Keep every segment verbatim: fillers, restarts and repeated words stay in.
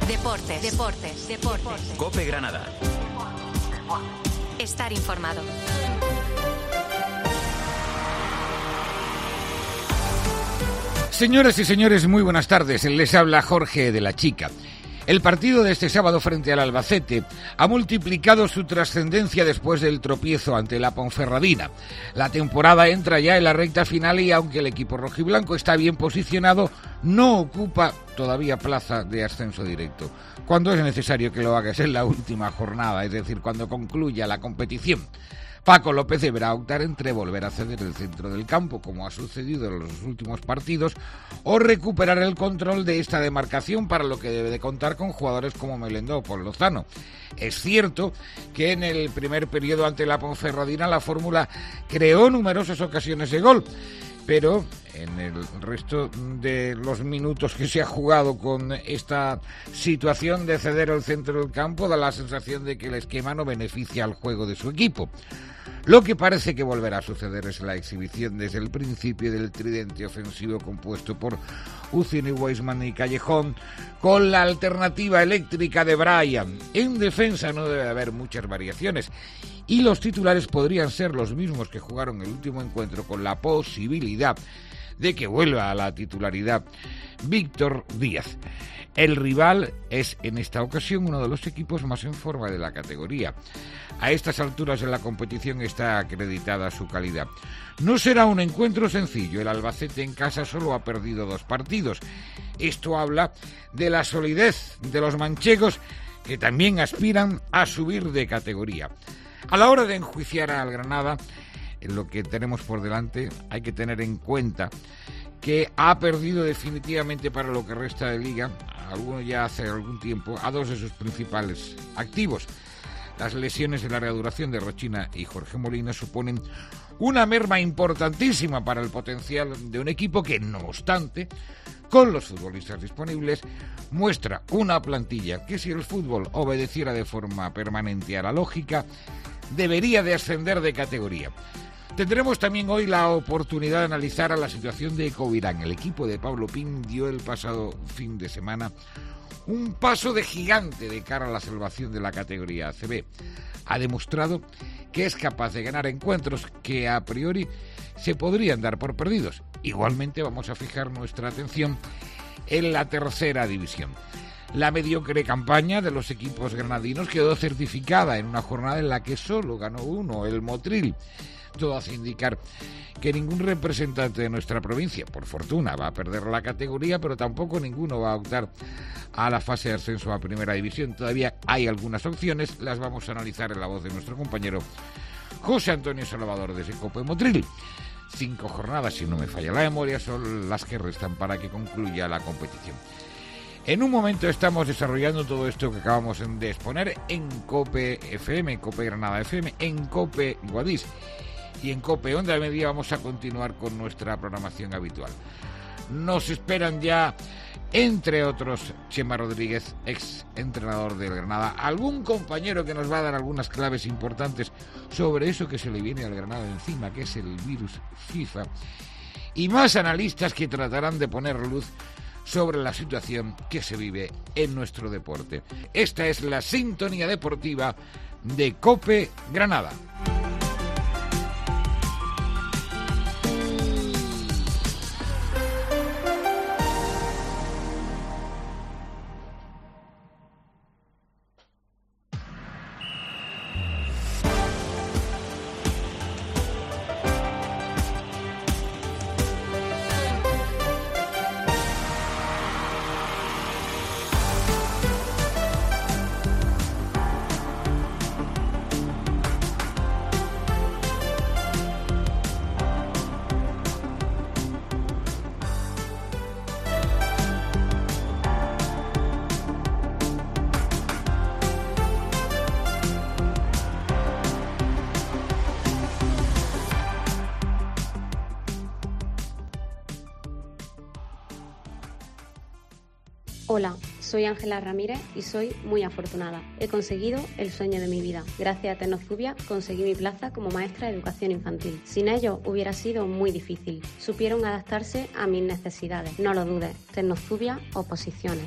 Deportes, deportes, deportes. COPE Granada. Estar informado. Señoras y señores, muy buenas tardes. Les habla Jorge de la Chica. El partido de este sábado frente al Albacete ha multiplicado su trascendencia después del tropiezo ante la Ponferradina. La temporada entra ya en la recta final y aunque el equipo rojiblanco está bien posicionado, no ocupa todavía plaza de ascenso directo. Cuando es necesario que lo haga es en la última jornada, es decir, cuando concluya la competición. Paco López deberá optar entre volver a ceder el centro del campo, como ha sucedido en los últimos partidos, o recuperar el control de esta demarcación, para lo que debe de contar con jugadores como Melendo o Paul Lozano. Es cierto que en el primer periodo ante la Ponferradina la fórmula creó numerosas ocasiones de gol, pero en el resto de los minutos que se ha jugado con esta situación de ceder el centro del campo, da la sensación de que el esquema no beneficia al juego de su equipo. Lo que parece que volverá a suceder es la exhibición desde el principio del tridente ofensivo compuesto por Ucini, Weisman y Callejón, con la alternativa eléctrica de Bryan. En defensa no debe haber muchas variaciones y los titulares podrían ser los mismos que jugaron el último encuentro, con la posibilidad de que vuelva a la titularidad Víctor Díaz. El rival es en esta ocasión uno de los equipos más en forma de la categoría. A estas alturas de la competición está acreditada su calidad. No será un encuentro sencillo. El Albacete en casa solo ha perdido dos partidos. Esto habla de la solidez de los manchegos, que también aspiran a subir de categoría. A la hora de enjuiciar al Granada, en lo que tenemos por delante, hay que tener en cuenta que ha perdido definitivamente para lo que resta de liga, alguno ya hace algún tiempo, a dos de sus principales activos. Las lesiones de larga duración de Rochina y Jorge Molina suponen una merma importantísima para el potencial de un equipo que, no obstante, con los futbolistas disponibles, muestra una plantilla que, si el fútbol obedeciera de forma permanente a la lógica, debería de ascender de categoría. Tendremos también hoy la oportunidad de analizar a la situación de Covirán. El equipo de Pablo Pin dio el pasado fin de semana un paso de gigante de cara a la salvación de la categoría A C B. Ha demostrado que es capaz de ganar encuentros que a priori se podrían dar por perdidos. Igualmente vamos a fijar nuestra atención en la tercera división. La mediocre campaña de los equipos granadinos quedó certificada en una jornada en la que solo ganó uno, el Motril. Todo hace indicar que ningún representante de nuestra provincia, por fortuna, va a perder la categoría, pero tampoco ninguno va a optar a la fase de ascenso a Primera División. Todavía hay algunas opciones, las vamos a analizar en la voz de nuestro compañero José Antonio Salvador desde COPE Motril. Cinco jornadas, si no me falla la memoria, son las que restan para que concluya la competición. En un momento estamos desarrollando todo esto que acabamos de exponer en COPE F M, COPE Granada F M, en COPE Guadix. Y en COPE Onda Media vamos a continuar con nuestra programación habitual. Nos esperan ya, entre otros, Chema Rodríguez, ex entrenador del Granada, algún compañero que nos va a dar algunas claves importantes sobre eso que se le viene al Granada encima, que es el virus FIFA, y más analistas que tratarán de poner luz sobre la situación que se vive en nuestro deporte. Esta es la sintonía deportiva de COPE Granada. Hola, Soy Ángela Ramírez y soy muy afortunada. He conseguido el sueño de mi vida. Gracias a Tecnozubia conseguí mi plaza como maestra de educación infantil. Sin ellos hubiera sido muy difícil. Supieron adaptarse a mis necesidades. No lo dudes. Tecnozubia, oposiciones.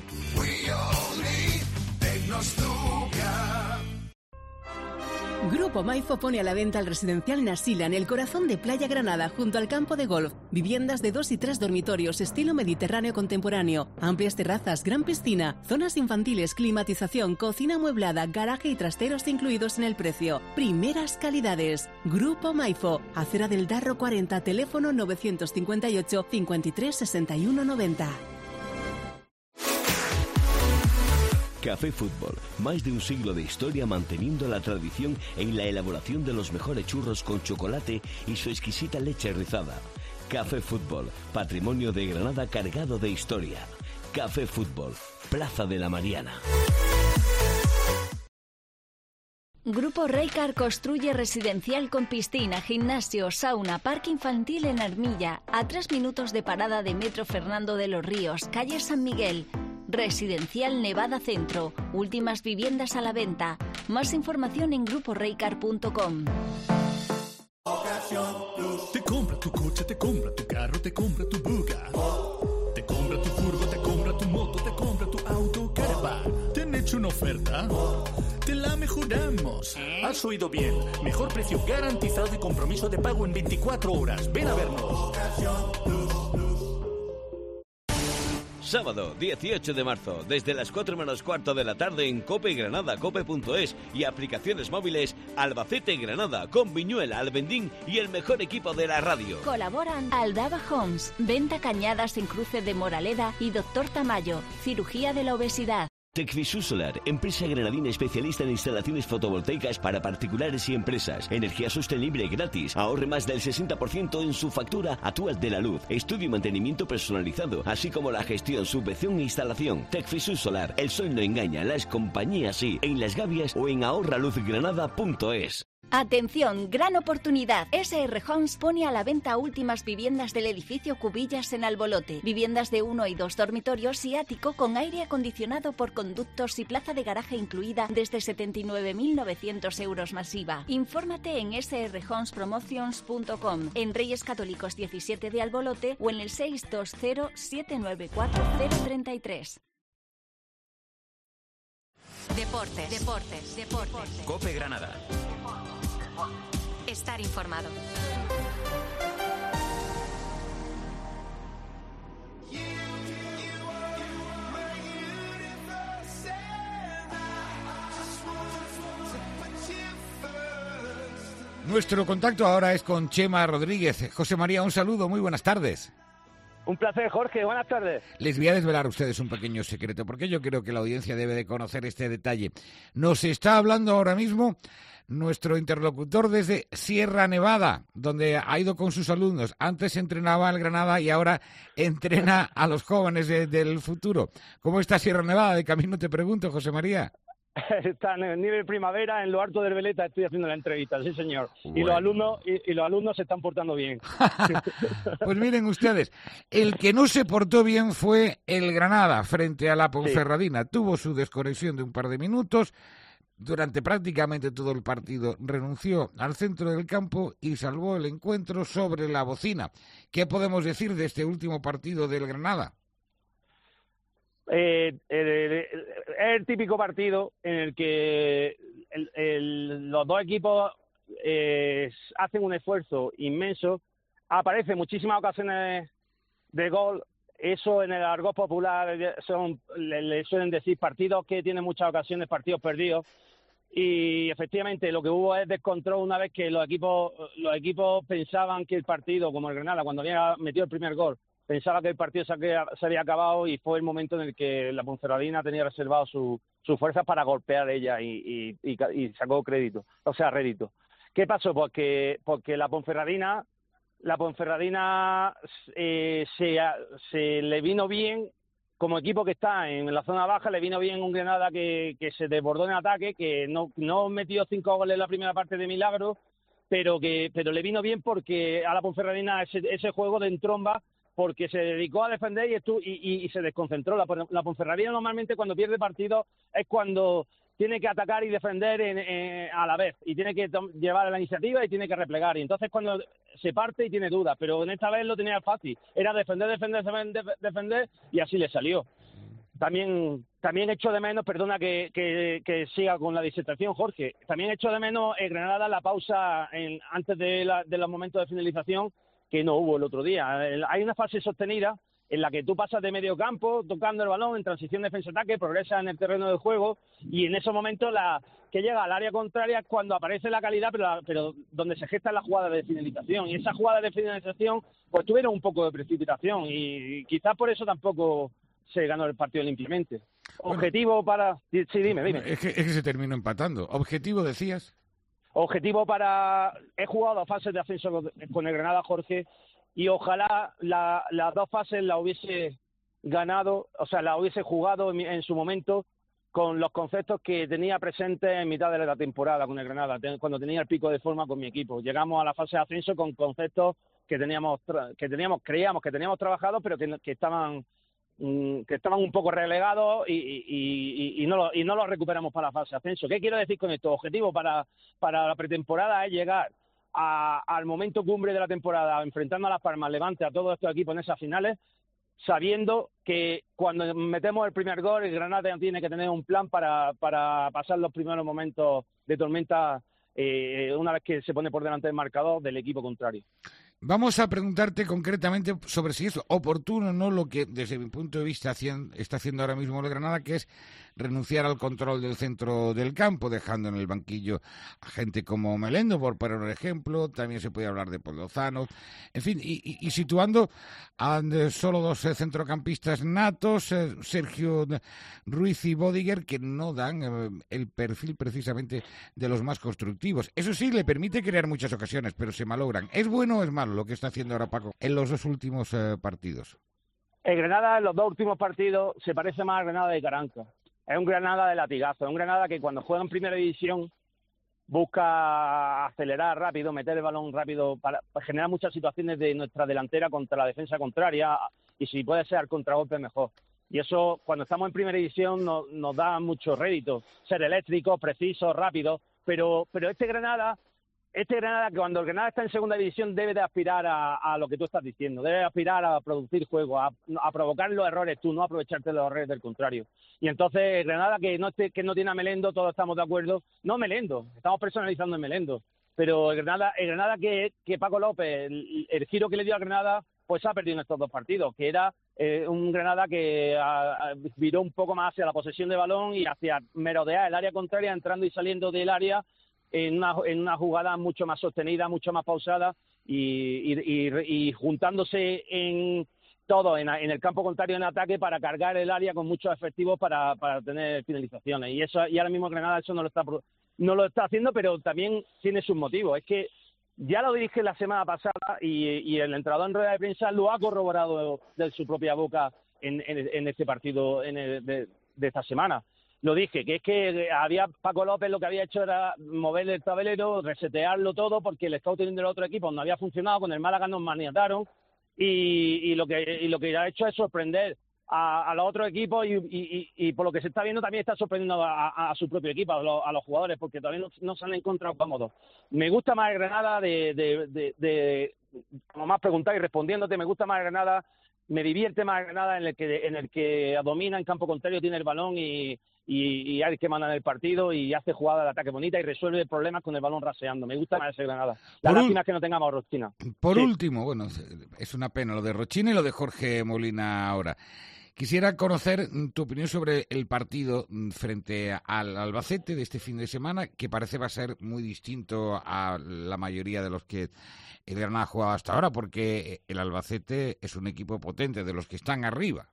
Grupo Maifo pone a la venta el residencial Nasila en el corazón de Playa Granada, junto al campo de golf. Viviendas de dos y tres dormitorios, estilo mediterráneo contemporáneo. Amplias terrazas, gran piscina, zonas infantiles, climatización, cocina amueblada, garaje y trasteros incluidos en el precio. Primeras calidades. Grupo Maifo, Acera del Darro cuarenta, teléfono novecientos cincuenta y ocho, cincuenta y tres, sesenta y uno, noventa. Café Fútbol, más de un siglo de historia manteniendo la tradición en la elaboración de los mejores churros con chocolate y su exquisita leche rizada. Café Fútbol, patrimonio de Granada cargado de historia. Café Fútbol, Plaza de la Mariana. Grupo Reycar construye residencial con piscina, gimnasio, sauna, parque infantil en Armilla, a tres minutos de parada de Metro Fernando de los Ríos, calle San Miguel. Residencial Nevada Centro, últimas viviendas a la venta. Más información en grupo reycar punto com. Te compra tu coche, te compra tu carro, te compra tu buga. Te compra tu furgo, te compra tu moto, te compra tu auto, caravan. ¿Te han hecho una oferta? Te la mejoramos. Has oído bien. Mejor precio garantizado y compromiso de pago en veinticuatro horas. Ven a vernos. Sábado dieciocho de marzo, desde las cuatro menos cuarto de la tarde en Cope Granada, cope punto es y aplicaciones móviles Albacete Granada, con Viñuela, Albendín y el mejor equipo de la radio. Colaboran Aldaba Homes, Venta Cañadas en Cruce de Moraleda y Doctor Tamayo, Cirugía de la Obesidad. Tecfisur Solar, empresa granadina especialista en instalaciones fotovoltaicas para particulares y empresas. Energía sostenible gratis. Ahorre más del sesenta por ciento en su factura actual de la luz. Estudio y mantenimiento personalizado, así como la gestión, subvención e instalación. Tecfisur Solar, el sol no engaña, las compañías sí. En Las Gavias o en ahorra luz granada punto es. Atención, gran oportunidad. S R Homes pone a la venta últimas viviendas del edificio Cubillas en Albolote. Viviendas de uno y dos dormitorios y ático con aire acondicionado por conductos y plaza de garaje incluida desde setenta y nueve mil novecientos euros masiva. Infórmate en s r homes promotions punto com, en Reyes Católicos diecisiete de Albolote o en el seis dos cero, siete nueve cuatro, cero tres tres. Deportes, deportes, deportes. Cope Granada. Estar informado. Nuestro contacto ahora es con Chema Rodríguez. José María, un saludo, muy buenas tardes. Un placer, Jorge, buenas tardes. Les voy a desvelar a ustedes un pequeño secreto, porque yo creo que la audiencia debe de conocer este detalle. Nos está hablando ahora mismo nuestro interlocutor desde Sierra Nevada, donde ha ido con sus alumnos. Antes entrenaba al Granada y ahora entrena a los jóvenes de, del futuro. ¿Cómo está Sierra Nevada? De camino te pregunto, José María. Está en el nivel primavera, en lo alto del Veleta, estoy haciendo la entrevista, sí señor. Bueno. Y los alumnos y, y los alumnos se están portando bien. Pues miren ustedes, el que no se portó bien fue el Granada frente a la Ponferradina. Sí. Tuvo su desconexión de un par de minutos. Durante prácticamente todo el partido renunció al centro del campo y salvó el encuentro sobre la bocina. ¿Qué podemos decir de este último partido del Granada? Eh, eh, es el típico partido en el que el, el, los dos equipos eh, hacen un esfuerzo inmenso, aparecen muchísimas ocasiones de gol. Eso en el argot popular son, le, le suelen decir partidos que tienen muchas ocasiones, partidos perdidos, y efectivamente lo que hubo es descontrol una vez que los equipos los equipos pensaban que el partido, como el Granada, cuando había metido el primer gol, pensaba que el partido se había acabado, y fue el momento en el que la Ponferradina tenía reservado su, sus fuerzas para golpear ella y, y, y, y sacó crédito, o sea, rédito. ¿Qué pasó? Porque, porque la Ponferradina, la Ponferradina eh, se, se le vino bien, como equipo que está en la zona baja, le vino bien un Granada que, que se desbordó en ataque, que no, no metió cinco goles en la primera parte de milagro, pero que pero le vino bien porque a la Ponferradina ese, ese juego de entromba porque se dedicó a defender y, estu y, y, y se desconcentró. La, la Ponferradina normalmente cuando pierde partidos es cuando tiene que atacar y defender en, en, a la vez, y tiene que llevar la iniciativa y tiene que replegar, y entonces cuando se parte y tiene dudas, pero en esta vez lo tenía fácil, era defender, defender, defender, defender, y así le salió. También también echo de menos, perdona que, que, que siga con la disertación, Jorge, también echo de menos en Granada la pausa en, antes de, la, de los momentos de finalización, que no hubo el otro día. Hay una fase sostenida en la que tú pasas de medio campo, tocando el balón, en transición defensa-ataque, progresas en el terreno de juego, y en esos momentos la que llega al área contraria es cuando aparece la calidad, pero, la, pero donde se gestan las jugadas de finalización. Y esas jugadas de finalización pues tuvieron un poco de precipitación, y, y quizás por eso tampoco se ganó el partido limpiamente. Objetivo bueno, para... Sí, dime, dime. Es que, es que se terminó empatando. ¿Objetivo, decías? Objetivo para... He jugado dos fases de ascenso con el Granada, Jorge, y ojalá la, las dos fases las hubiese ganado, o sea, las hubiese jugado en, en su momento con los conceptos que tenía presentes en mitad de la temporada con el Granada, cuando tenía el pico de forma con mi equipo. Llegamos a la fase de ascenso con conceptos que teníamos, que teníamos creíamos que teníamos trabajado, pero que, que estaban que estaban un poco relegados y, y, y, y, no lo, y no los recuperamos para la fase de ascenso. ¿Qué quiero decir con esto? Objetivo para, para la pretemporada es llegar a, al momento cumbre de la temporada, enfrentando a Las Palmas, Levante, a todos estos equipos en esas finales, sabiendo que cuando metemos el primer gol, el Granada tiene que tener un plan para, para pasar los primeros momentos de tormenta eh, una vez que se pone por delante del marcador del equipo contrario. Vamos a preguntarte concretamente sobre si es oportuno o no lo que, desde mi punto de vista, está haciendo ahora mismo el Granada, que es renunciar al control del centro del campo, dejando en el banquillo a gente como Melendo, por poner un ejemplo. También se puede hablar de Paul Lozano, en fin, y, y, y situando a solo dos eh, centrocampistas natos, eh, Sergio Ruiz y Bodiger, que no dan eh, el perfil precisamente de los más constructivos. Eso sí, le permite crear muchas ocasiones, pero se malogran. ¿Es bueno o es malo lo que está haciendo ahora Paco en los dos últimos eh, partidos? El Granada en los dos últimos partidos se parece más al Granada de Caranca. Es un Granada de latigazo, es un Granada que cuando juega en primera división busca acelerar rápido, meter el balón rápido para, para generar muchas situaciones de nuestra delantera contra la defensa contraria, y si puede ser al contragolpe mejor. Y eso, cuando estamos en primera división, no, nos da mucho rédito, ser eléctrico, preciso, rápido, pero, pero este Granada... Este Granada, que cuando el Granada está en segunda división, debe de aspirar a, a lo que tú estás diciendo, debe de aspirar a producir juego, a, a provocar los errores tú, no aprovecharte de los errores del contrario. Y entonces el Granada, que no, esté, que no tiene a Melendo, todos estamos de acuerdo, no Melendo, estamos personalizando en Melendo, pero el Granada, el Granada que, que Paco López, el, el giro que le dio a Granada, pues ha perdido en estos dos partidos, que era eh, un Granada que a, a, viró un poco más hacia la posesión de balón y hacia merodear el área contraria, entrando y saliendo del área, en una, en una jugada mucho más sostenida, mucho más pausada y, y, y, y juntándose en todo en, en el campo contrario en ataque para cargar el área con muchos efectivos para, para tener finalizaciones. Y eso y ahora mismo Granada eso no lo está no lo está haciendo, pero también tiene sus motivos. Es que ya lo dije la semana pasada y, y el entrenador en rueda de prensa lo ha corroborado de, de su propia boca en, en, en este partido en el, de, de esta semana. Lo dije, que es que había Paco López lo que había hecho era mover el tablero, resetearlo todo, porque el scouting del otro equipo no había funcionado, con el Málaga nos maniataron, y, y lo que y lo que ha hecho es sorprender a, a los otros equipos y, y, y por lo que se está viendo también está sorprendiendo a, a, a su propio equipo, a los, a los jugadores, porque todavía no, no se han encontrado cómodos. Me gusta más el Granada, de, de, de, de, como más preguntar y respondiéndote, me gusta más el Granada, me divierte más el Granada en el que en el que domina en campo contrario, tiene el balón y Y, y hay que mandar el partido y hace jugada de ataque bonita y resuelve problemas con el balón raseando. Me gusta más ese Granada. La lástima es que no tengamos a Rochina. Por sí. último, bueno, es una pena lo de Rochina y lo de Jorge Molina ahora. Quisiera conocer tu opinión sobre el partido frente al Albacete de este fin de semana, que parece va a ser muy distinto a la mayoría de los que el Granada ha jugado hasta ahora, porque el Albacete es un equipo potente, de los que están arriba.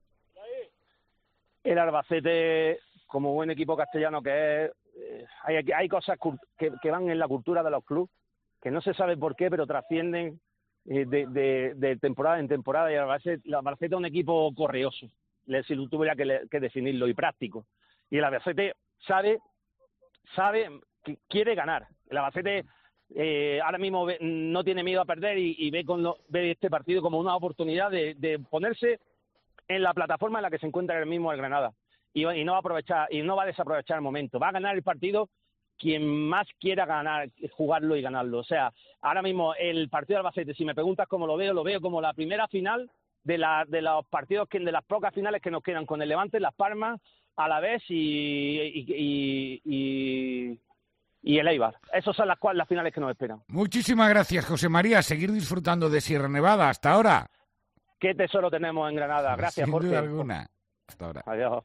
El Albacete, como buen equipo castellano que es, eh, hay, hay cosas que, que van en la cultura de los clubes, que no se sabe por qué, pero trascienden eh, de, de, de temporada en temporada. Y el Albacete, el Albacete es un equipo correoso, si tuviera que, que definirlo, y práctico. Y el Albacete sabe, sabe que quiere ganar. El Albacete eh, ahora mismo ve, no tiene miedo a perder y, y ve, con lo, ve este partido como una oportunidad de, de ponerse en la plataforma en la que se encuentra ahora mismo el Granada. Y, y no va a aprovechar, y no va a desaprovechar el momento. Va a ganar el partido quien más quiera ganar, jugarlo y ganarlo. O sea, ahora mismo el partido de Albacete, si me preguntas cómo lo veo, lo veo como la primera final de, la, de los partidos, que de las pocas finales que nos quedan con el Levante, Las Palmas, Alavés y, y, y, y, y el Eibar. Esas son las, las finales que nos esperan. Muchísimas gracias, José María. Seguir disfrutando de Sierra Nevada. Hasta ahora. Qué tesoro tenemos en Granada. Gracias, Sin Jorge. duda alguna. Hasta ahora. Adiós.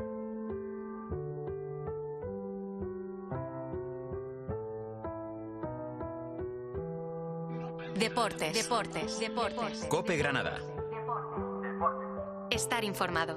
Deportes, deportes, deportes. COPE Granada. Estar informado.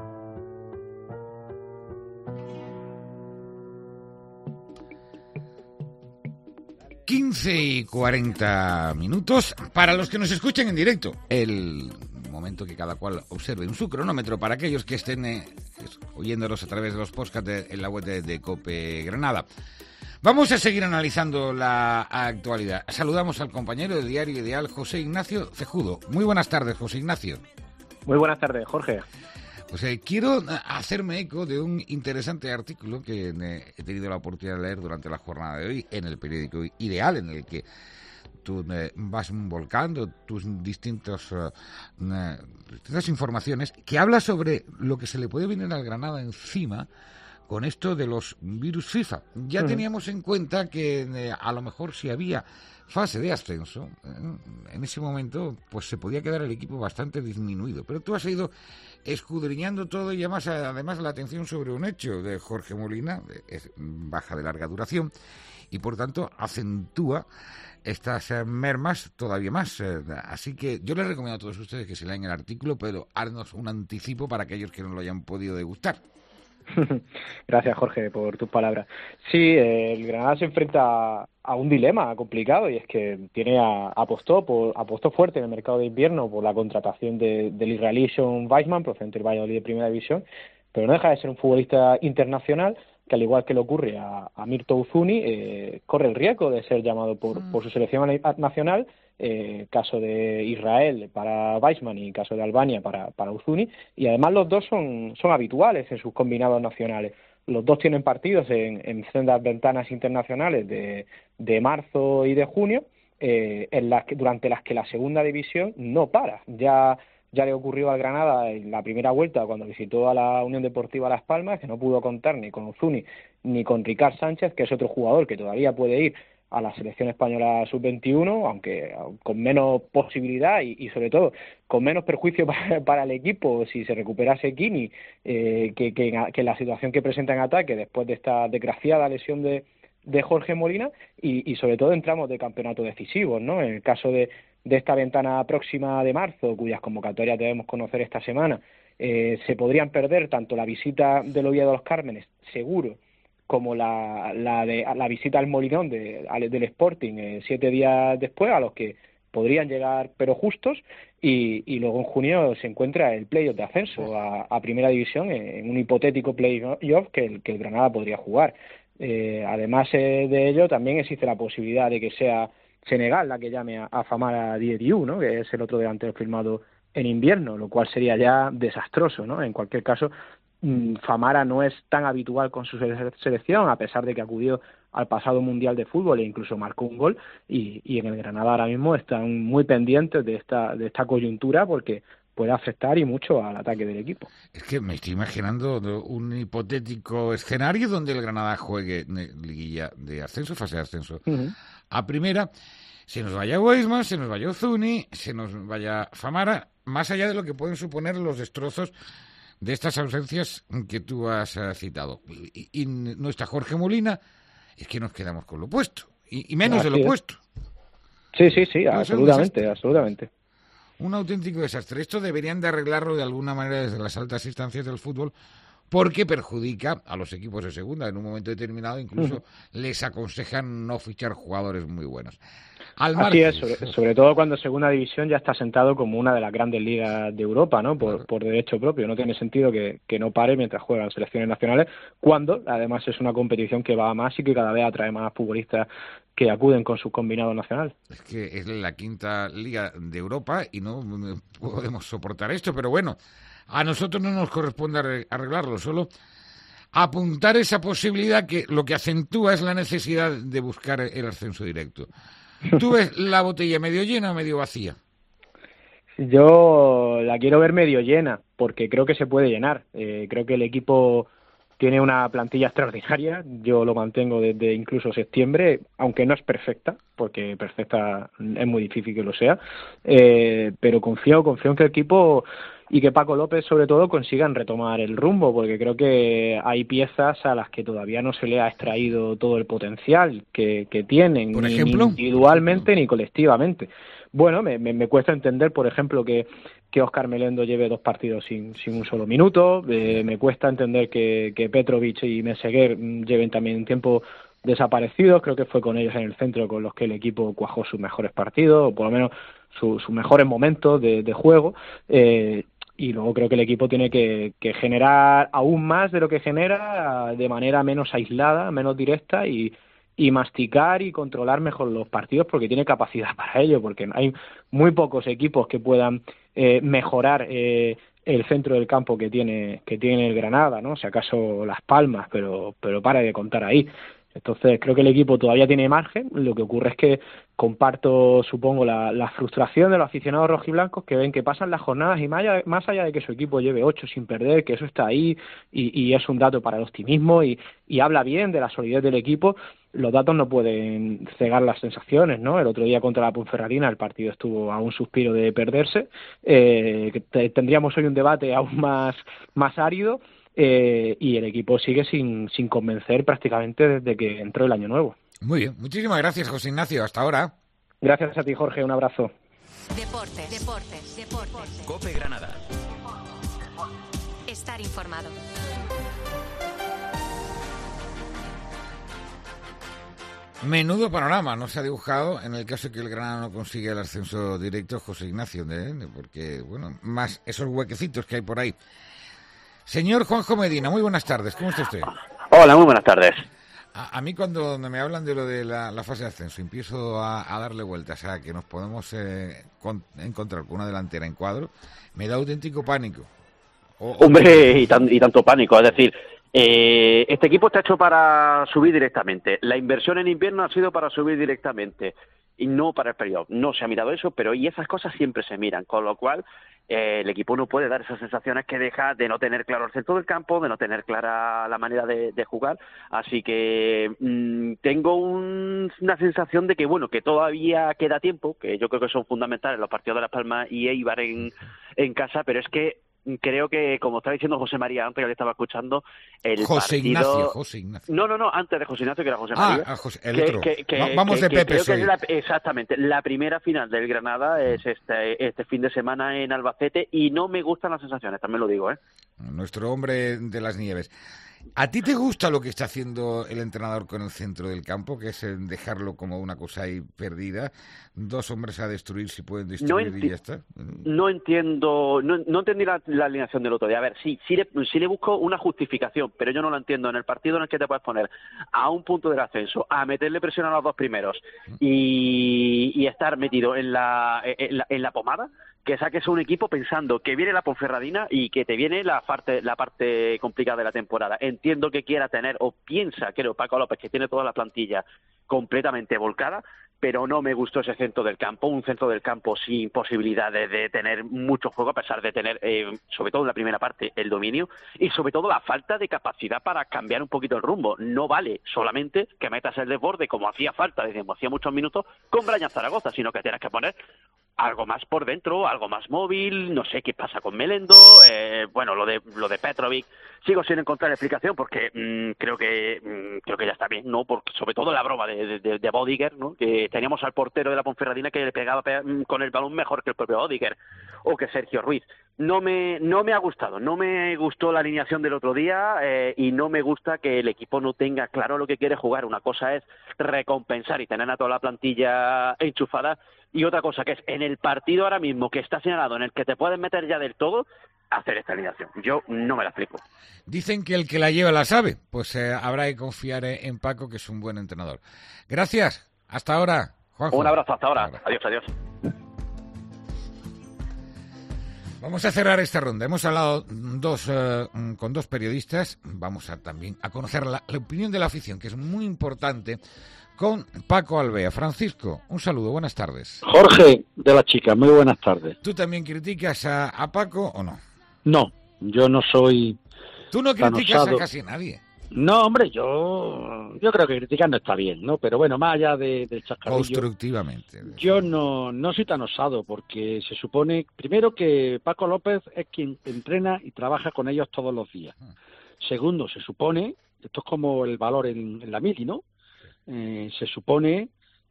quince y cuarenta minutos para los que nos escuchen en directo. El momento que cada cual observe en su cronómetro para aquellos que estén eh, oyéndonos a través de los podcasts de, en la web de, de COPE Granada. Vamos a seguir analizando la actualidad. Saludamos al compañero de Diario Ideal, José Ignacio Cejudo. Muy buenas tardes, José Ignacio. Muy buenas tardes, Jorge. Pues eh, quiero hacerme eco de un interesante artículo que eh, he tenido la oportunidad de leer durante la jornada de hoy en el periódico Ideal, en el que tú eh, vas volcando tus distintos, uh, uh, distintas informaciones, que habla sobre lo que se le puede venir al Granada encima con esto de los virus FIFA. Ya uh-huh. teníamos en cuenta que eh, a lo mejor si había fase de ascenso, eh, en ese momento pues se podía quedar el equipo bastante disminuido. Pero tú has ido escudriñando todo y además, además la atención sobre un hecho de Jorge Molina, es baja de larga duración, y por tanto acentúa estas eh, mermas todavía más. Eh, así que yo les recomiendo a todos ustedes que se lean el artículo, pero haznos un anticipo para aquellos que no lo hayan podido degustar. Gracias, Jorge, por tus palabras. Sí, eh, el Granada se enfrenta a un dilema complicado y es que tiene a, apostó por apostó fuerte en el mercado de invierno por la contratación de, del israelí Sean Weissman, procedente del Valladolid de Primera División, pero no deja de ser un futbolista internacional que, al igual que le ocurre a, a Mirto Uzuni, eh, corre el riesgo de ser llamado por, por su selección nacional. Eh, caso de Israel para Weissman y caso de Albania para, para Uzuni, y además los dos son, son habituales en sus combinados nacionales. Los dos tienen partidos en, en sendas ventanas internacionales de, de marzo y de junio, eh, en las que, durante las que la segunda división no para. Ya, ya le ocurrió al Granada en la primera vuelta cuando visitó a la Unión Deportiva Las Palmas, que no pudo contar ni con Uzuni ni con Ricard Sánchez, que es otro jugador que todavía puede ir a la selección española sub veintiuno, aunque con menos posibilidad y, y sobre todo con menos perjuicio para, para el equipo si se recuperase Kini, eh, que, que, que la situación que presenta en ataque después de esta desgraciada lesión de, de Jorge Molina, y, y sobre todo en tramos de campeonato decisivos, ¿no? En el caso de, de esta ventana próxima de marzo, cuyas convocatorias debemos conocer esta semana, eh, se podrían perder tanto la visita del Oviedo a los Cármenes, seguro, como la, la, de, la visita al Molinón de, del Sporting eh, siete días después, a los que podrían llegar pero justos, y, y luego en junio se encuentra el playoff de ascenso a, a Primera División, en, en un hipotético playoff que el, que el Granada podría jugar. Eh, además eh, de ello, también existe la posibilidad de que sea Senegal la que llame a, a Famara Diédhiou, ¿no?, que es el otro delantero firmado en invierno, lo cual sería ya desastroso, ¿no? En cualquier caso, Famara no es tan habitual con su selección, a pesar de que acudió al pasado Mundial de Fútbol e incluso marcó un gol, y, y en el Granada ahora mismo están muy pendientes de esta, de esta coyuntura porque puede afectar y mucho al ataque del equipo. Es que me estoy imaginando un hipotético escenario donde el Granada juegue liguilla de ascenso, fase de ascenso uh-huh. a primera, se nos vaya Weissman, se nos vaya Uzuni, se nos vaya Famara, más allá de lo que pueden suponer los destrozos de estas ausencias que tú has uh, citado. Y, y no está Jorge Molina, es que nos quedamos con lo opuesto, y, y menos Así de lo opuesto. Sí, sí, sí, Puede absolutamente, absolutamente. Un auténtico desastre. Esto deberían de arreglarlo de alguna manera desde las altas instancias del fútbol, porque perjudica a los equipos de segunda. En un momento determinado incluso uh-huh. les aconsejan no fichar jugadores muy buenos. Al Así es, sobre, sobre todo cuando segunda división ya está sentado como una de las grandes ligas de Europa, ¿no? Por, claro. por derecho propio. No tiene sentido que, que no pare mientras juegan selecciones nacionales, cuando además es una competición que va a más y que cada vez atrae más futbolistas que acuden con su combinado nacional. Es que es la quinta liga de Europa y no podemos soportar esto, pero bueno, a nosotros no nos corresponde arreglarlo, solo apuntar esa posibilidad que lo que acentúa es la necesidad de buscar el ascenso directo. ¿Tú ves la botella medio llena o medio vacía? Yo la quiero ver medio llena, porque creo que se puede llenar. Eh, creo que el equipo tiene una plantilla extraordinaria, yo lo mantengo desde incluso septiembre, aunque no es perfecta, porque perfecta es muy difícil que lo sea, eh, pero confío, confío en que el equipo y que Paco López sobre todo consigan retomar el rumbo, porque creo que hay piezas a las que todavía no se le ha extraído todo el potencial que, que tienen, ¿por ni, ejemplo? ni individualmente ni colectivamente. Bueno, me, me, me cuesta entender, por ejemplo, que que Óscar Melendo lleve dos partidos sin, sin un solo minuto, eh, me cuesta entender que, que Petrovic y Meseguer lleven también tiempo desaparecidos, creo que fue con ellos en el centro con los que el equipo cuajó sus mejores partidos, o por lo menos su, sus mejores momentos de, de juego, eh, y luego creo que el equipo tiene que, que generar aún más de lo que genera de manera menos aislada, menos directa y y masticar y controlar mejor los partidos porque tiene capacidad para ello, porque hay muy pocos equipos que puedan eh, mejorar eh, el centro del campo que tiene que tiene el Granada, ¿no? Si acaso Las Palmas, pero pero para de contar ahí. Entonces creo que el equipo todavía tiene margen, lo que ocurre es que comparto, supongo, la, la frustración de los aficionados rojiblancos que ven que pasan las jornadas y más allá, más allá de que su equipo lleve ocho sin perder, que eso está ahí y, y es un dato para el optimismo y, y habla bien de la solidez del equipo, los datos no pueden cegar las sensaciones, ¿no? El otro día contra la Ponferradina el partido estuvo a un suspiro de perderse, eh, que te, tendríamos hoy un debate aún más, más árido, Eh, y el equipo sigue sin, sin convencer prácticamente desde que entró el año nuevo. Muy bien, muchísimas gracias, José Ignacio, hasta ahora. Gracias a ti, Jorge, un abrazo. Deportes, deportes, deportes. COPE Granada. Estar informado. Menudo panorama nos ha dibujado en el caso de que el Granada no consiga el ascenso directo, José Ignacio, ¿eh? Porque, bueno, más esos huequecitos que hay por ahí. Señor Juanjo Medina, muy buenas tardes, ¿cómo está usted? Hola, muy buenas tardes. A, a mí cuando me hablan de lo de la, la fase de ascenso, empiezo a, a darle vueltas a que nos podemos eh, con, encontrar con una delantera en cuadro, me da auténtico pánico. O, Hombre, y, tan, y tanto pánico, es decir, eh, este equipo está hecho para subir directamente, la inversión en invierno ha sido para subir directamente y no para el periodo, no se ha mirado eso, pero y esas cosas siempre se miran, con lo cual Eh, el equipo no puede dar esas sensaciones que deja de no tener claro el centro del campo, de no tener clara la manera de, de jugar, así que mmm, tengo un, una sensación de que bueno, que todavía queda tiempo, que yo creo que son fundamentales los partidos de Las Palmas y Eibar en, en casa, pero es que creo que, como estaba diciendo José María antes, que le estaba escuchando, el José partido... Ignacio, José Ignacio. No, no, no, antes de José Ignacio, que era José María. Ah, José, el que, otro. Que, que, Vamos que, de Pepe, creo soy. que es la, exactamente, la primera final del Granada es este, este fin de semana en Albacete y no me gustan las sensaciones, también lo digo, ¿eh? Nuestro hombre de las nieves. ¿A ti te gusta lo que está haciendo el entrenador con el centro del campo, que es dejarlo como una cosa ahí perdida? Dos hombres a destruir si pueden destruir no y ya está. No entiendo, no, no entendí la, la alineación del otro día. A ver, sí, sí le, sí le busco una justificación, pero yo no lo entiendo. En el partido en el que te puedes poner a un punto del ascenso, a meterle presión a los dos primeros y, y estar metido en la, en la, en la pomada, que saques un equipo pensando que viene la Ponferradina y que te viene la parte la parte complicada de la temporada. Entiendo que quiera tener, o piensa, creo, Paco López, que tiene toda la plantilla completamente volcada, pero no me gustó ese centro del campo, un centro del campo sin posibilidades de tener mucho juego, a pesar de tener, eh, sobre todo en la primera parte, el dominio, y sobre todo la falta de capacidad para cambiar un poquito el rumbo. No vale solamente que metas el desborde, como hacía falta, desde hacía muchos minutos, con Brian Zaragoza, sino que tienes que poner algo más por dentro, algo más móvil, no sé qué pasa con Melendo, eh, bueno, lo de lo de Petrovic, sigo sin encontrar explicación porque mmm, creo que mmm, creo que ya está bien, ¿no? Porque sobre todo la broma de, de, de Bodiger, ¿no? Que teníamos al portero de la Ponferradina que le pegaba pe con el balón mejor que el propio Bodiger o que Sergio Ruiz. No me no me ha gustado, no me gustó la alineación del otro día eh, y no me gusta que el equipo no tenga claro lo que quiere jugar. Una cosa es recompensar y tener a toda la plantilla enchufada, y otra cosa que es en el partido ahora mismo que está señalado, en el que te puedes meter ya del todo, hacer esta alineación. Yo no me la explico. Dicen que el que la lleva la sabe, pues eh, habrá que confiar en Paco, que es un buen entrenador. Gracias, hasta ahora, Juanjo. Un abrazo, hasta ahora. Hasta ahora. Adiós, adiós. Vamos a cerrar esta ronda. Hemos hablado dos, eh, con dos periodistas. Vamos a también a conocer la, la opinión de la afición, que es muy importante, con Paco Alvea. Francisco, un saludo, buenas tardes. Jorge, de La Chica, muy buenas tardes. ¿Tú también criticas a, a Paco o no? No, yo no soy... ¿Tú no criticas a casi nadie? No, hombre, yo yo creo que criticar no está bien, ¿no? Pero bueno, más allá de, del chascarrillo... Constructivamente. Yo no, no soy tan osado, porque se supone, primero, que Paco López es quien entrena y trabaja con ellos todos los días. Segundo, se supone, esto es como el valor en, en la mili, ¿no? Eh, se supone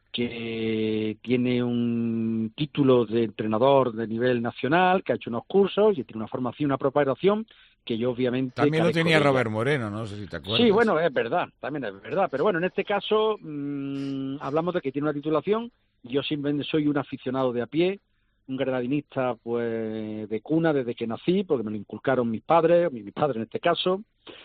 que tiene un título de entrenador de nivel nacional, que ha hecho unos cursos y tiene una formación, una preparación que yo obviamente... También lo tenía Robert Moreno, no sé si te acuerdas. Sí, bueno, es verdad, también es verdad, pero bueno, en este caso mmm, hablamos de que tiene una titulación. Yo simplemente soy un aficionado de a pie, un granadinista pues de cuna desde que nací, porque me lo inculcaron mis padres, mis padres en este caso.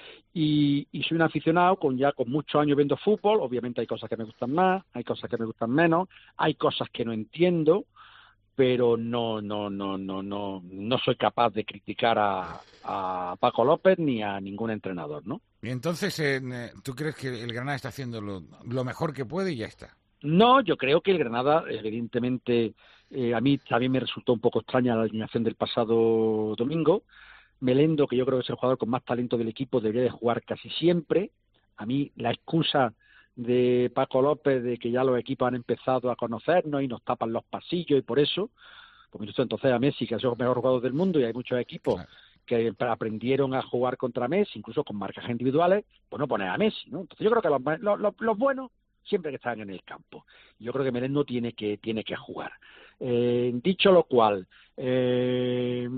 Y, y soy un aficionado con ya con muchos años viendo fútbol. Obviamente hay cosas que me gustan más, hay cosas que me gustan menos, hay cosas que no entiendo, pero no no no no no no soy capaz de criticar a, a Paco López ni a ningún entrenador, ¿no? Y entonces, eh, ¿tú crees que el Granada está haciendo lo, lo mejor que puede y ya está? No, yo creo que el Granada, evidentemente, eh, a mí también me resultó un poco extraña la alineación del pasado domingo. Melendo, que yo creo que es el jugador con más talento del equipo, debería de jugar casi siempre. A mí la excusa de Paco López de que ya los equipos han empezado a conocernos y nos tapan los pasillos y por eso, porque entonces a Messi, que es el mejor jugador del mundo, y hay muchos equipos claro. que aprendieron a jugar contra Messi, incluso con marcas individuales, pues no poner a Messi, ¿no? Entonces yo creo que los, los, los, los buenos siempre que están en el campo. Yo creo que Melendo tiene que tiene que jugar. Eh, dicho lo cual, eh,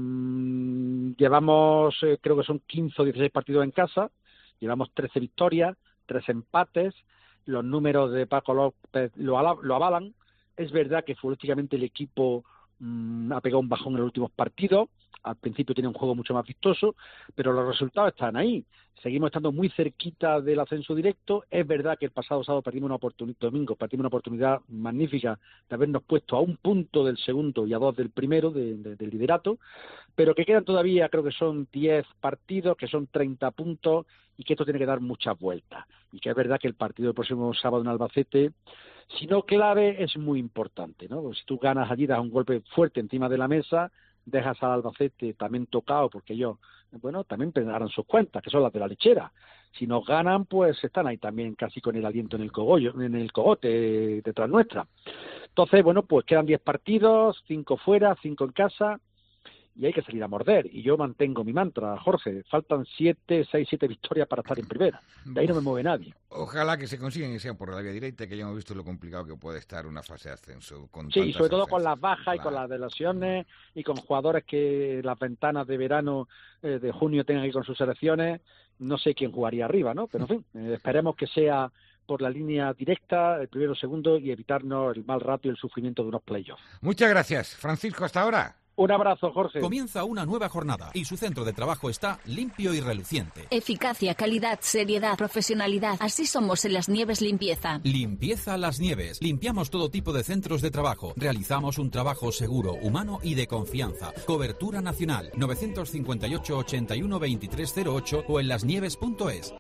llevamos, eh, creo que son quince o dieciséis partidos en casa, llevamos trece victorias, tres empates, los números de Paco López lo, lo avalan. Es verdad que futbolísticamente el equipo mmm, ha pegado un bajón en los últimos partidos, al principio tiene un juego mucho más vistoso, pero los resultados están ahí. Seguimos estando muy cerquita del ascenso directo. Es verdad que el pasado sábado perdimos una oportunidad, domingo, perdimos una oportunidad magnífica de habernos puesto a un punto del segundo y a dos del primero, de, de, del liderato, pero que quedan todavía, creo que son diez partidos, que son treinta puntos, y que esto tiene que dar muchas vueltas. Y que es verdad que el partido del próximo sábado en Albacete, si no clave, es muy importante, ¿no? Porque si tú ganas allí, das un golpe fuerte encima de la mesa, dejas al Albacete también tocado, porque ellos, bueno, también harán sus cuentas, que son las de la lechera. Si nos ganan, pues están ahí también casi con el aliento en el cogollo, en el cogote detrás nuestra. Entonces, bueno, pues quedan diez partidos, cinco fuera, cinco en casa, y hay que salir a morder. Y yo mantengo mi mantra, Jorge, faltan siete, seis, siete victorias para estar en primera. De ahí no me mueve nadie. Ojalá que se consigan y sean por la vía directa, que ya hemos visto lo complicado que puede estar una fase de ascenso. Con sí, y sobre todo ofertas. Con las bajas claro. y con las lesiones y con jugadores que las ventanas de verano eh, de junio tengan que ir con sus selecciones. No sé quién jugaría arriba, ¿no? Pero en fin, eh, esperemos que sea por la línea directa, el primero, segundo, y evitarnos el mal rato y el sufrimiento de unos playoffs. Muchas gracias, Francisco, hasta ahora. Un abrazo, Jorge. Comienza una nueva jornada y su centro de trabajo está limpio y reluciente. Eficacia, calidad, seriedad, profesionalidad. Así somos en Las Nieves Limpieza. Limpieza Las Nieves. Limpiamos todo tipo de centros de trabajo. Realizamos un trabajo seguro, humano y de confianza. Cobertura nacional. nueve cinco ocho, ochenta y uno, veintitrés cero ocho o en lasnieves punto es.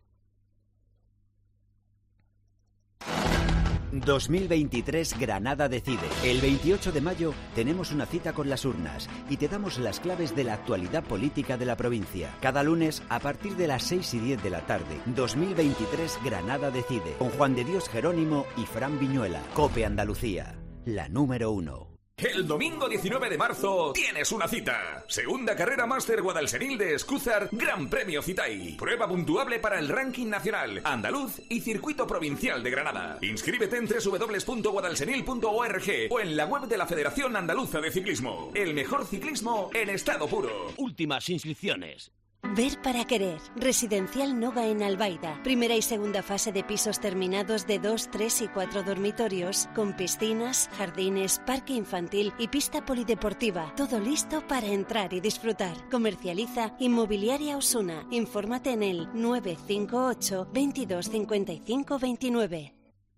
dos mil veintitrés Granada decide. El veintiocho de mayo tenemos una cita con las urnas y te damos las claves de la actualidad política de la provincia. Cada lunes a partir de las seis y diez de la tarde. dos mil veintitrés Granada decide. Con Juan de Dios Jerónimo y Fran Viñuela. COPE Andalucía. La número uno. El domingo diecinueve de marzo tienes una cita. Segunda carrera Máster Guadalsenil de Escúzar, Gran Premio Citay. Prueba puntuable para el ranking nacional, andaluz y circuito provincial de Granada. Inscríbete en doble u doble u doble u punto guadalsenil punto org o en la web de la Federación Andaluza de Ciclismo. El mejor ciclismo en estado puro. Últimas inscripciones. Ver para querer. Residencial Nova en Albaida. Primera y segunda fase de pisos terminados de dos, tres y cuatro dormitorios, con piscinas, jardines, parque infantil y pista polideportiva. Todo listo para entrar y disfrutar. Comercializa Inmobiliaria Osuna. Infórmate en el nueve cinco ocho, veintidós cincuenta y cinco veintinueve.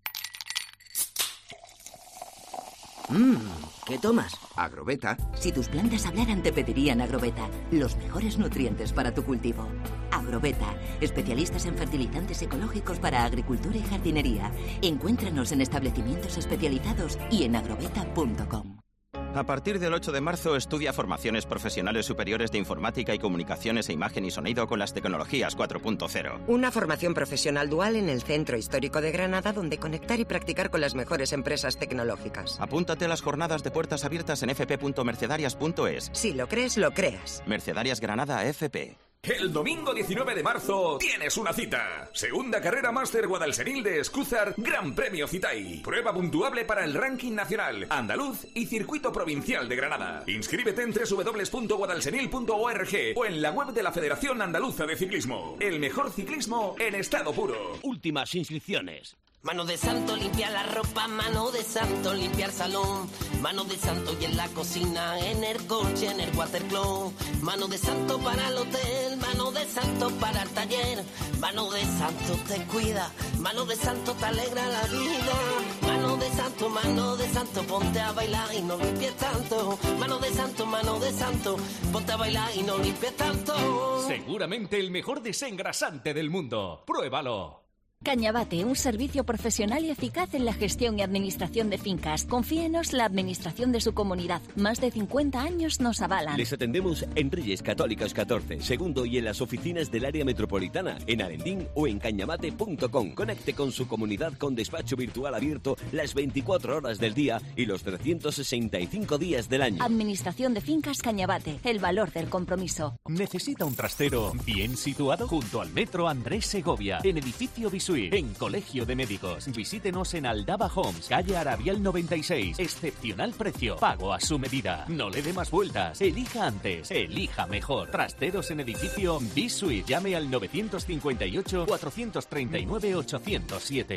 Mmm, ¿qué tomas? Agrobeta. Si tus plantas hablaran te pedirían Agrobeta, los mejores nutrientes para tu cultivo. Agrobeta, especialistas en fertilizantes ecológicos para agricultura y jardinería. Encuéntranos en establecimientos especializados y en agrobeta punto com. A partir del ocho de marzo estudia formaciones profesionales superiores de informática y comunicaciones e imagen y sonido con las tecnologías cuatro punto cero. Una formación profesional dual en el Centro Histórico de Granada donde conectar y practicar con las mejores empresas tecnológicas. Apúntate a las jornadas de puertas abiertas en f p punto mercedarias punto es. Si lo crees, lo creas. Mercedarias Granada F P. El domingo diecinueve de marzo tienes una cita. Segunda carrera Máster Guadalsenil de Escúzar, Gran Premio Citay. Prueba puntuable para el ranking nacional, andaluz y circuito provincial de Granada. Inscríbete en doble u doble u doble u punto guadalsenil punto org o en la web de la Federación Andaluza de Ciclismo. El mejor ciclismo en estado puro. Últimas inscripciones. Mano de santo, limpia la ropa, mano de santo, limpiar salón, mano de santo y en la cocina, en el coche, en el watercloak, mano de santo para el hotel, mano de santo para el taller, mano de santo te cuida, mano de santo te alegra la vida, mano de santo, mano de santo, ponte a bailar y no limpies tanto, mano de santo, mano de santo, ponte a bailar y no limpies tanto. Seguramente el mejor desengrasante del mundo. ¡Pruébalo! Cañabate, un servicio profesional y eficaz en la gestión y administración de fincas. Confíenos la administración de su comunidad. Más de cincuenta años nos avalan. Les atendemos en Reyes Católicos catorce, segundo y en las oficinas del área metropolitana, en Arendín o en cañabate punto com. Conecte con su comunidad con despacho virtual abierto las veinticuatro horas del día y los trescientos sesenta y cinco días del año. Administración de Fincas Cañabate, el valor del compromiso. ¿Necesita un trastero bien situado? Junto al Metro Andrés Segovia, en edificio Visual, en Colegio de Médicos. Visítenos en Aldaba Homes, calle Arabial noventa y seis. Excepcional precio, pago a su medida. No le dé más vueltas. Elija antes, elija mejor. Trasteros en edificio B-Suite. Llame al novecientos cincuenta y ocho, cuatrocientos treinta y nueve, ochocientos siete.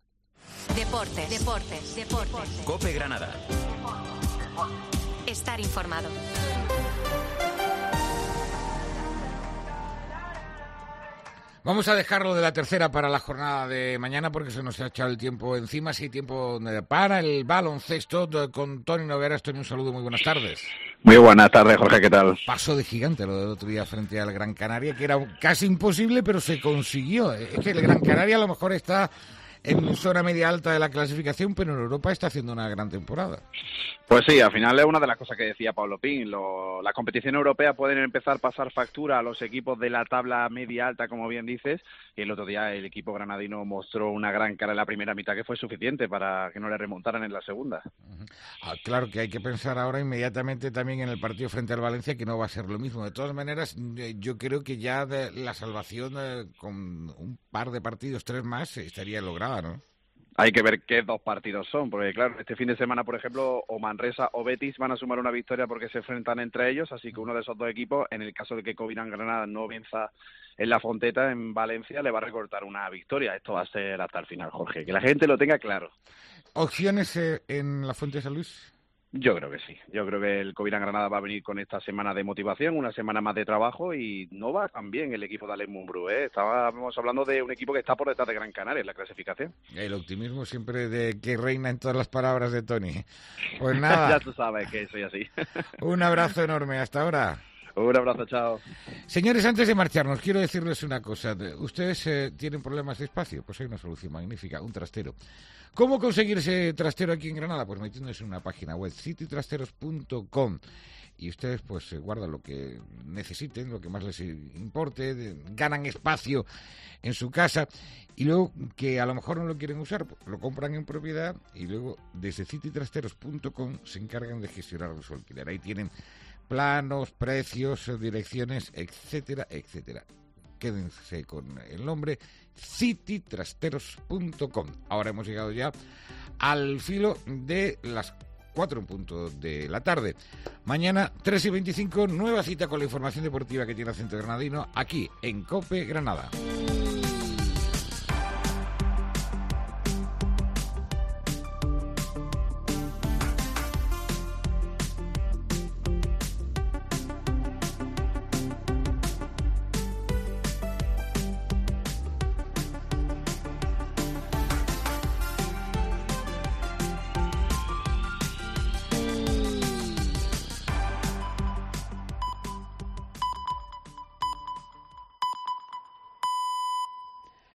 Deportes, deportes, deportes. Cope Granada. Estar informado. Vamos a dejarlo de la tercera para la jornada de mañana porque se nos ha echado el tiempo encima. Sí, tiempo para el baloncesto con Tony Nogueras. Tony, un saludo, muy buenas tardes. Muy buenas tardes, Jorge, ¿qué tal? Paso de gigante lo del otro día frente al Gran Canaria, que era casi imposible, pero se consiguió. Es que el Gran Canaria a lo mejor está en zona media alta de la clasificación, pero en Europa está haciendo una gran temporada. Pues sí, al final es una de las cosas que decía Pablo Pin. Lo, la competición europea pueden empezar a pasar factura a los equipos de la tabla media alta, como bien dices, y el otro día el equipo granadino mostró una gran cara en la primera mitad que fue suficiente para que no le remontaran en la segunda. Uh-huh. Ah, claro que hay que pensar ahora inmediatamente también en el partido frente al Valencia, que no va a ser lo mismo. De todas maneras, yo creo que ya de la salvación eh, con un par de partidos, tres más, estaría lograda, ¿no? Hay que ver qué dos partidos son, porque claro, este fin de semana, por ejemplo, o Manresa o Betis van a sumar una victoria porque se enfrentan entre ellos, así que uno de esos dos equipos, en el caso de que Covirán Granada no venza en la Fonteta, en Valencia, le va a recortar una victoria. Esto va a ser hasta el final, Jorge, que la gente lo tenga claro. ¿Opciones eh, en la Fuente de San Luis? Yo creo que sí. Yo creo que el Covirán Granada va a venir con esta semana de motivación, una semana más de trabajo, y no va tan bien el equipo de Alex Mumbrú, ¿eh? Estábamos hablando de un equipo que está por detrás de Gran Canaria en la clasificación. El optimismo siempre de que reina en todas las palabras de Tony. Pues nada. Ya tú sabes que soy así. Un abrazo enorme. Hasta ahora. Un abrazo, chao. Señores, antes de marcharnos, quiero decirles una cosa. ¿Ustedes eh, tienen problemas de espacio? Pues hay una solución magnífica, un trastero. ¿Cómo conseguir ese trastero aquí en Granada? Pues metiéndose en una página web, city trasteros punto com. Y ustedes pues guardan lo que necesiten, lo que más les importe, de, ganan espacio en su casa y luego que a lo mejor no lo quieren usar, lo compran en propiedad y luego desde city trasteros punto com se encargan de gestionar su alquiler. Ahí tienen planos, precios, direcciones, etcétera, etcétera. Quédense con el nombre city trasteros punto com. Ahora hemos llegado ya al filo de las cuatro en punto de la tarde. Mañana, tres y veinticinco, nueva cita con la información deportiva que tiene Acento Granadino aquí en COPE Granada.